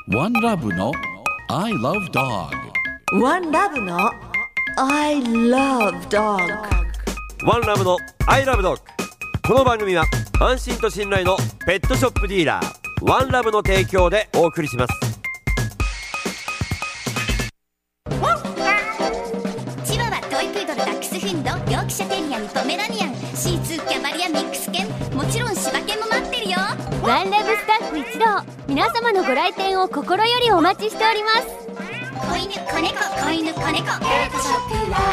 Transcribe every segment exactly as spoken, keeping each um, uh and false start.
ワンラブの I love dog。 ワンラブの I love dog。 ワンラブの I love dog。 この番組は安心と信頼のペットショップディーラーワンラブの提供でお送りします。 チワワ、トイプードル、ダックスフンド、ヨークシャテリアン、ポメラニアン、シーツー、キャバリア、ミックス犬、もちろん柴犬も待ってるよ。 ワンラブスタッフ一同、皆様のご来店を心よりお待ちしております。 子犬、子猫、子犬、子猫、ペットショップワ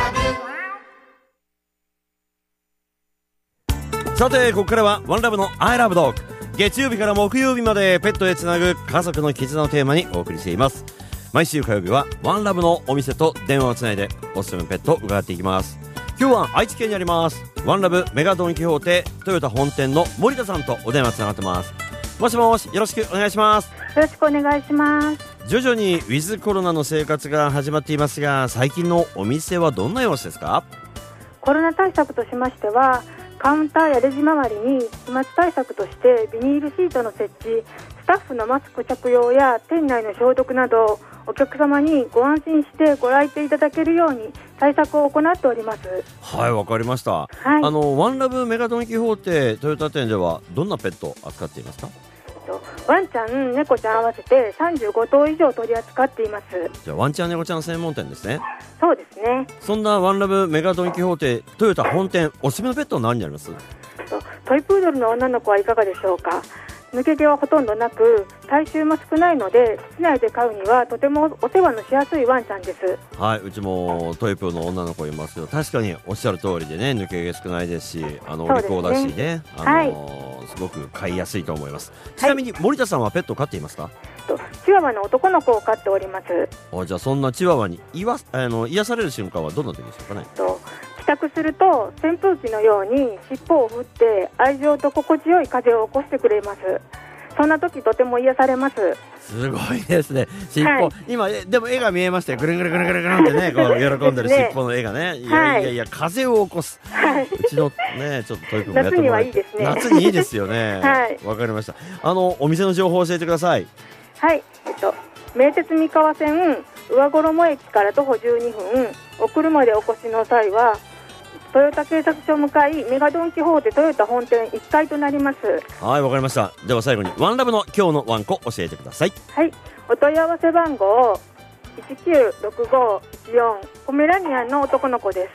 ンラブ。 さてここからはワンラブの I love dog。 月曜日から木曜日までペットへつなぐ家族の絆をテーマにお送りしています。毎週火曜日はワンラブのお店と電話をつないでおすすめのペットを伺っていきます。今日は愛知県にありますワンラブメガドンキホーテトヨタ本店の森田さんとお電話つながってます。もしもし、よろしくお願いします。 よろしくお願いします。 徐々にウィズコロナの生活が始まっていますが、最近のお店はどんな様子ですか？ コロナ対策としましては、カウンターやレジ周りに飛沫対策としてビニールシートの設置、スタッフのマスク着用や店内の消毒など、お客様にご安心してご来店いただけるように対策を行っております。 はい、わかりました。 はい、 あのワンラブメガドンキホーテトヨタ店ではどんなペットを扱っていますか？ ワンちゃん、猫ちゃん合わせてさんじゅうごとう以上取り扱っています。 じゃあワンちゃん猫ちゃん専門店ですね。 そうですね。 そんなワンラブメガドンキホーテトヨタ本店、おすすめのペットは何になります？ トイプードルの女の子はいかがでしょうか。抜け毛はほとんどなく、体臭も少ないので室内で飼うにはとてもお世話のしやすいワンちゃんです。 はい、うちもトイプーの女の子いますけど、確かにおっしゃる通りでね、抜け毛少ないですし、あのお利口だしね、あのーはい、すごく飼いやすいと思います。ちなみに森田さんはペットを飼っていますか？ チワワの男の子を飼っております。 あ、じゃあそんなチワワにいわあの癒される瞬間はどんな時でしょうかね？ と帰宅すると扇風機のように尻尾を振って愛情と心地よい風を起こしてくれます。そんな時とても癒されます。 すごいですね。尻尾、はい、今でも絵が見えましたよ。ぐるんぐるぐるぐるぐるってね、こう喜んでる尻尾の絵がね。いやいやいや、風を起こす。はい、うちのね、ちょっとトイプもやってもらって。夏にはいいですね。夏にいいですよね。はい。わかりました。あのお店の情報を教えてください。 はい。えっと名鉄三河線上衣駅から徒歩じゅうにふん、お車でお越しの際はトヨタ警察署向かいメガドンキホーテトヨタ本店いっかいとなります。 はい、わかりました。では最後にワンラブの今日のワンコ教えてください。 はい、お問い合わせ番号いちきゅうろくごいちよん、ポメラニアンの男の子です。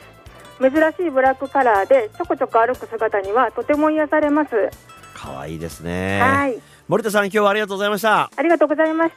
珍しいブラックカラーでちょこちょこ歩く姿にはとても癒されます。 かわいいですね。 はい、 森田さん、今日はありがとうございました。 ありがとうございました。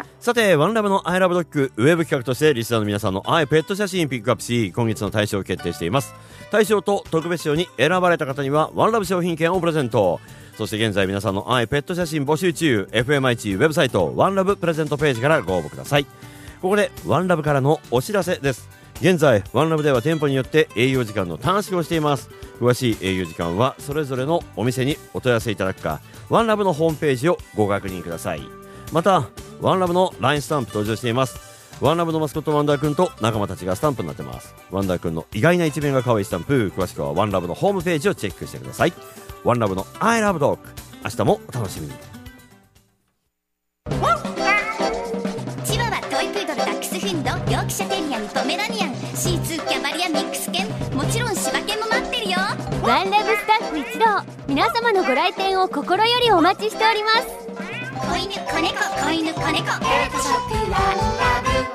さてワンラブの I love dog ウェブ企画としてリスナーの皆さんの愛ペット写真ピックアップし、今月の大賞を決定しています。大賞と特別賞に選ばれた方にはワンラブ商品券をプレゼント。そして現在皆さんの愛ペット写真募集中、 エフエムアイ ウェブサイトワンラブプレゼントページからご応募ください。ここでワンラブからのお知らせです。現在ワンラブでは店舗によって営業時間の短縮をしています。詳しい営業時間はそれぞれのお店にお問い合わせいただくか、ワンラブのホームページをご確認ください。またワンラブの ライン スタンプ登場しています。ワンラブのマスコットワンダーくんと仲間たちがスタンプになってます。ワンダーくんの意外な一面が可愛いスタンプ、詳しくはワンラブのホームページをチェックしてください。ワンラブの I love dog、 明日もお楽しみに。 チワワ、トイプードル、ダックスフンド、ヨークシャテリアン、ポメラニアン、シーツー、キャバリア、ミックス犬、もちろん柴犬も待ってるよ。 ワンラブスタッフ一同、皆様のご来店を心よりお待ちしております。 子犬、子猫、子犬、子猫、ペットショップワンラブ。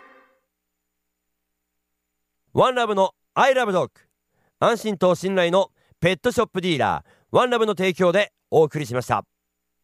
ワンラブの I love dog、 安心と信頼のペットショップディーラーワンラブの提供でお送りしました。